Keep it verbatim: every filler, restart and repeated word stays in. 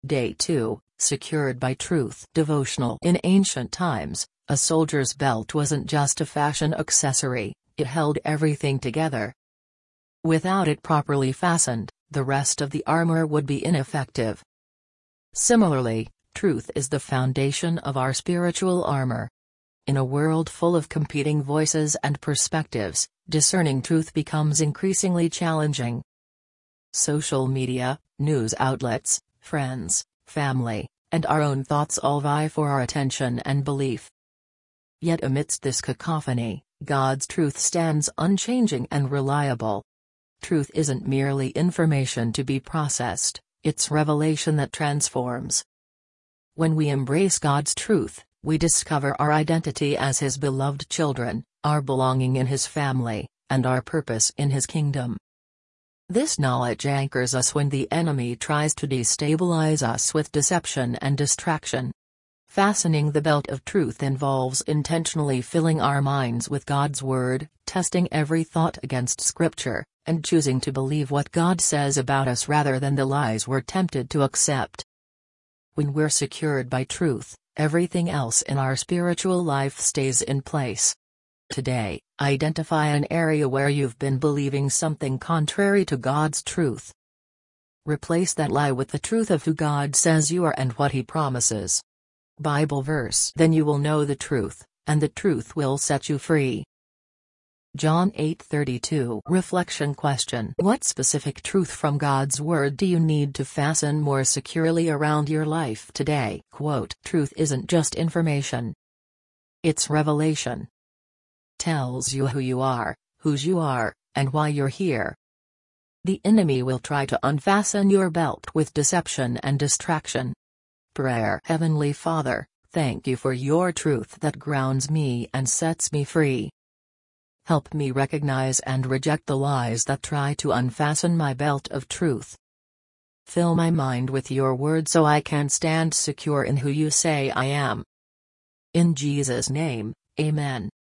Day two, Secured by Truth Devotional. In ancient times, a soldier's belt wasn't just a fashion accessory, it held everything together. Without it properly fastened, the rest of the armor would be ineffective. Similarly, truth is the foundation of our spiritual armor. In a world full of competing voices and perspectives, discerning truth becomes increasingly challenging. Social media, news outlets, friends, family, and our own thoughts all vie for our attention and belief. Yet amidst this cacophony, God's truth stands unchanging and reliable. Truth isn't merely information to be processed, it's revelation that transforms. When we embrace God's truth, we discover our identity as His beloved children, our belonging in His family, and our purpose in His kingdom. This knowledge anchors us when the enemy tries to destabilize us with deception and distraction. Fastening the belt of truth involves intentionally filling our minds with God's Word, testing every thought against Scripture, and choosing to believe what God says about us rather than the lies we're tempted to accept. When we're secured by truth, everything else in our spiritual life stays in place. Today, identify an area where you've been believing something contrary to God's truth. Replace that lie with the truth of who God says you are and what He promises. Bible verse: Then you will know the truth, and the truth will set you free. John eight thirty-two. Reflection question: What specific truth from God's Word do you need to fasten more securely around your life today? Quote: Truth isn't just information. It's revelation. Tells you who you are, whose you are, and why you're here. The enemy will try to unfasten your belt with deception and distraction. Prayer: Heavenly Father, thank you for your truth that grounds me and sets me free. Help me recognize and reject the lies that try to unfasten my belt of truth. Fill my mind with your word so I can stand secure in who you say I am. In Jesus' name, Amen.